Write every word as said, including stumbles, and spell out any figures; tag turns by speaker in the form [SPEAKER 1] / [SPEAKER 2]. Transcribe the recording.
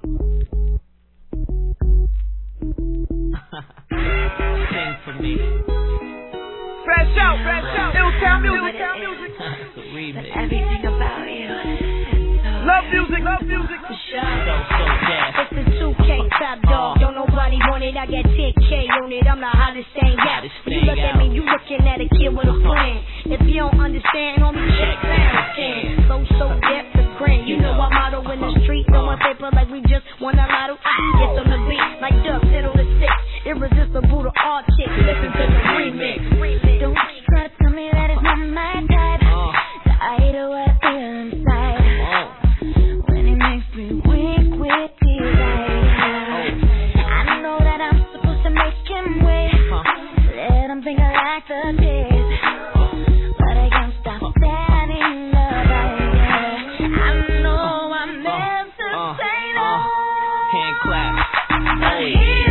[SPEAKER 1] Sing for me.
[SPEAKER 2] Fresh out, fresh out. Ill-Town music, Ill-Town music.
[SPEAKER 1] The remix.
[SPEAKER 3] Everything about you.
[SPEAKER 2] Love music, love music.
[SPEAKER 1] So, so deaf.
[SPEAKER 3] It's the two K top dog. Don't nobody want it. I got ten K on it. I'm the hottest thing out.
[SPEAKER 1] Hottest
[SPEAKER 3] You
[SPEAKER 1] thing
[SPEAKER 3] look at
[SPEAKER 1] out.
[SPEAKER 3] me, you looking at a kid with a plan. If you don't understand, homie, check sound scan. So, so deaf to grin. You know our motto in the street. Throwing paper like we just won a lotto. Get on the beat like Duck, sit on the stick. Irresistible to all chicks. Listen to the remix. Don't try to tell me that it's not my type.
[SPEAKER 1] Uh,
[SPEAKER 3] I hate what I feel inside.
[SPEAKER 1] oh,
[SPEAKER 3] When it makes me weak with desire. I know that I'm supposed to make him wait.
[SPEAKER 1] huh.
[SPEAKER 3] Let him think I like the taste. But I can't stop standing up. I know I'm meant to
[SPEAKER 1] Uh,
[SPEAKER 3] say
[SPEAKER 1] uh,
[SPEAKER 3] no.
[SPEAKER 1] hand clap.
[SPEAKER 3] But
[SPEAKER 1] Oh,
[SPEAKER 3] he